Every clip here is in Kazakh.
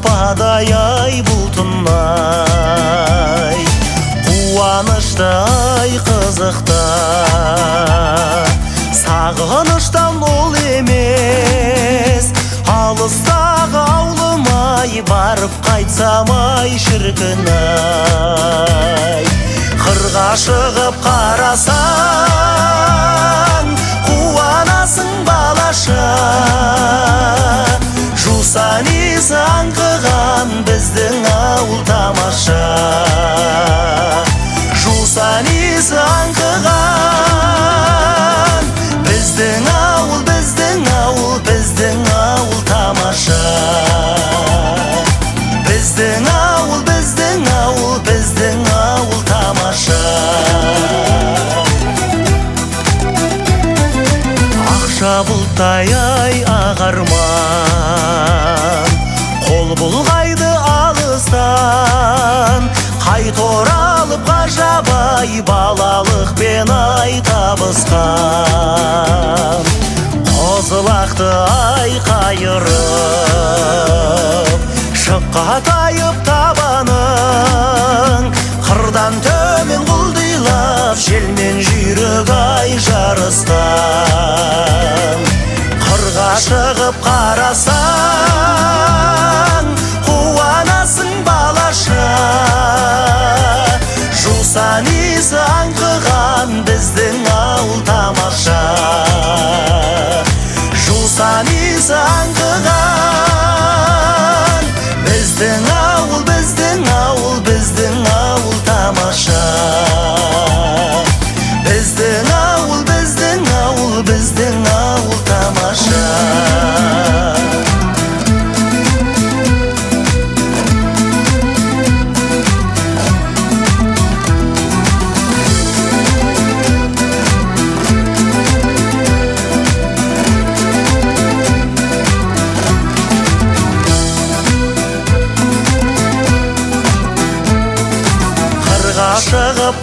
шықпадай ай бұлтынай, қуанышты ай қызықта, сағыныштан ол емес алыстағы ауылым-ай, барып қайтсам-ай шіркін-ай. Қырға шығып қарасаң қуанасың балаша, жусан иісі аңқыған біздің ауыл тамаша, жусан иісі аңқыған біздің ауыл, біздің ауыл, біздің ауыл тамаша, біздің ауыл, біздің ауыл, біздің ауыл тамаша. Ақша бұлттай ай ағарман, қол бұлғайды алыстан, қайт оралып ғажабай балалықпен ай табысқан. Қозылақты ай қайырып, шыққа тайып табаның, қырдан төмен құлдилап желмен жүйрік ай жарысқан. Қырға шығып қарасаң қуанасың балаша, жусан иісі аңқыған біздің ауыл тамаша, жусан иісі аңқыған біздің ауыл, біздің ауыл, біздің ауыл тамаша, біздің ауыл, біздің ауыл, біздің ауыл тамаша. Шығып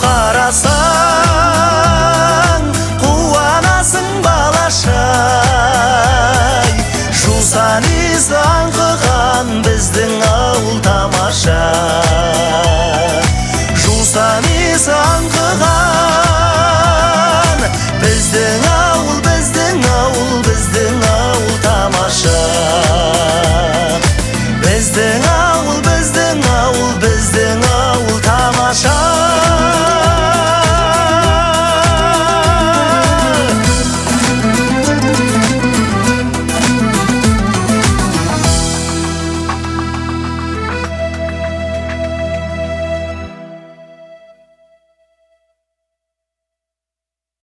қарасаң қуанасың балаша, жусан иісі аңқыған біздің ауыл тамаша, жусан иісі аңқыған